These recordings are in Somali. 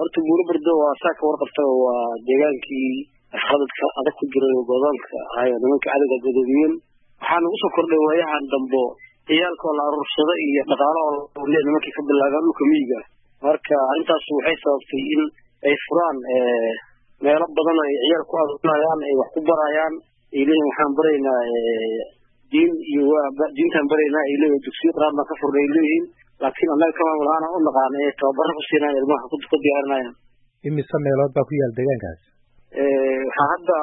horta buuro bardo waa saaka warqabta waa deegaankii xaladka adag ku jiray gobolka ay nimanka adiga godoomiyeen waxaan ugu soo kordhay waayahan dambo ciyaalka la aruursada iyo dhaqaale oo nimankii ka bilaabaan dhulka miyiga marka arintaas waxay sababtay in ay furaan meelo badan ay ciyaal ku aduunayaan ay wax ku barayaan ilaahay waxaan baraynaa diin iyo diintan baraynaa ilaahay dugsiyo quraan ka furnay leeyihiin laakiin annaga kama walaana u naqaan ee tababar ku siinay ilmaha ku diyaarinayaan imisa meelood baa ku yaal deegaankaas waxa hadda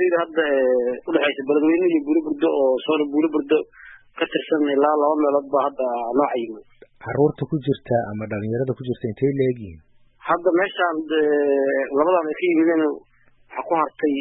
u dhaxaysa beledweyne iyo buuro burdo oo soo buuro burdo ka tirsan ilaa 2 meelood baa hadda noocayn caruurta ku jirta ama dhalinyarada ku jirta intee leeyihiin hadda meeshaan labadan ay ka yimideen waxa ku hartay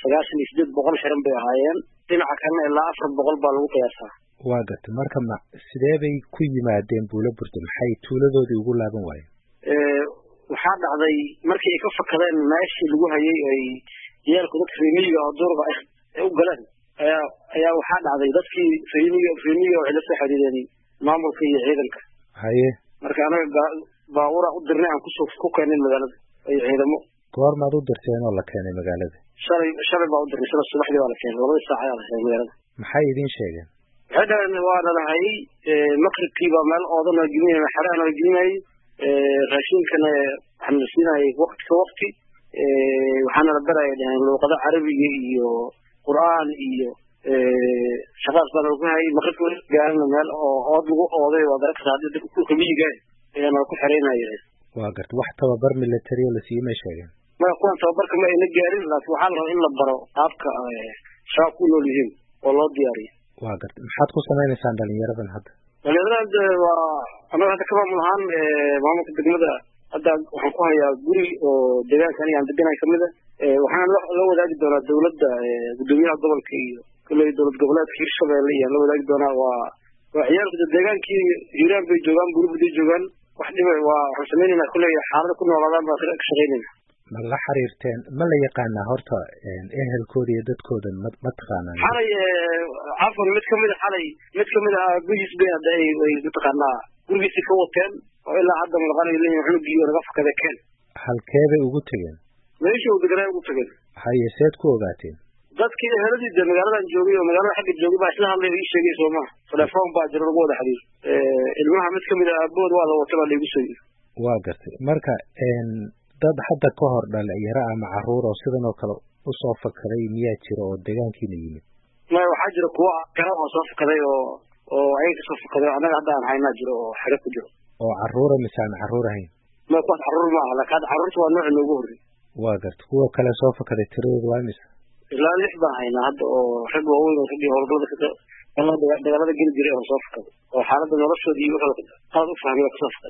98 xiran bay ahaayeen dhinaca kalena ilaa 400 baa lagu qiyaasaa waa gartay marka sidee bay ku yimaadeen buuro burdo maxay tuuladoodii ugu laaban waayeen waxaa dhacday markii ay ka fakadeen meeshii lagu hayay ay ciyaalku dadka reemiga oo durba ay u galeen ayaa waxaa dhacday dadkii reemiga oo la soo xiriireen maamulka iyo ciidanka haye marka anaga baawura u dirnay aan ku keenay magaalada ay ciidamo goormaad u dirteen oo la keenay magaalada shalay baa u dirnay subaxdii baa la keenay 2 saac ayaa la keenay magaalada maxay idin sheegeen hadan waa nalahay maqribkii baa meel oodan oo gudnay xaraan oo gudnay raashinkana waxaan siinay waqti waxaan la barayaa luqada carabiga iyo quraan iyo shaqaas baan ugu hayay maqribkii gaarna meel oo lagu ooday waa daraka saadid ku kamiyiga ayaan ku xireenayay waa gartay wax tababar military la siiyay sheegeen ma kuwan tababarka ma ina gaarin laakiin waxaa la rabaa in la baro qaabka shaqo ku nool yihiin oo loo diyaariyo waa gartay maxaad ku sameeynaysaa dhalinyaradan hadda waa anaga hadda kama mulahan maamulka degmada hadda waxaan ku hayaa guri oo deegaankan aan deganay kamid waxaan la wadaagi doonaa dawladda gudoomiyaha gobolka iyo kulay dawlad goboleedka Hirshabeelle iyo la wadaagi doonaa waa ciyaalka deegaankii Hiiraan bay joogaan buurbuday joogaan wax dhibay waa rasameynayna kulay xaalad ku noolaadaan baa ka shaqeynayna ma la xiriirteen ma la yaqaanaa horta ehelkooda iyo dadkooda ma taqaanaa xalay afar mid kamid ah gurigiis bay haday way taqaanaa gurigiisa ka wateen oo ilaa hadda maqanay leeyahay xunugiyo laga fakada keen halkee bay ugu tageen meeshii uu deganaa ugu tageen haye seed ku ogaateen dadkii eheladiisa magaaladan joogay oo magaalada xagga joogay baa isla hadlay ii sheegay Soomaa telefoon baa jira lagu wada xiriir ilmaha mid kamid ah abood waa la wataa lagu soo yiri waa gartay marka dad hadda ka hor dhalinyaro ama caruur oo sidan oo kale u soo fakaday miyaa jira oo deegaankiina yimid ma waxa jira kuwa kale oo soo fakaday oo ay ka soo fakaday anaga hadda aan haynaa jiro oo xiriir ku jiro oo caruura misaan caruur ahayn ma kuwa caruur ma aha laakiin caruurtu waa nooc loogu horeeyay waa gartay kuwa kale soo fakaday tiradoodu waa imisa ilaa 6 baan haynaa hadda oo rag waaweyn oo sidii howlgalada dagaalada geli jiray oo soo fakaday oo xaaladda noloshoodii wuxuu u fahmay ka soo fakaday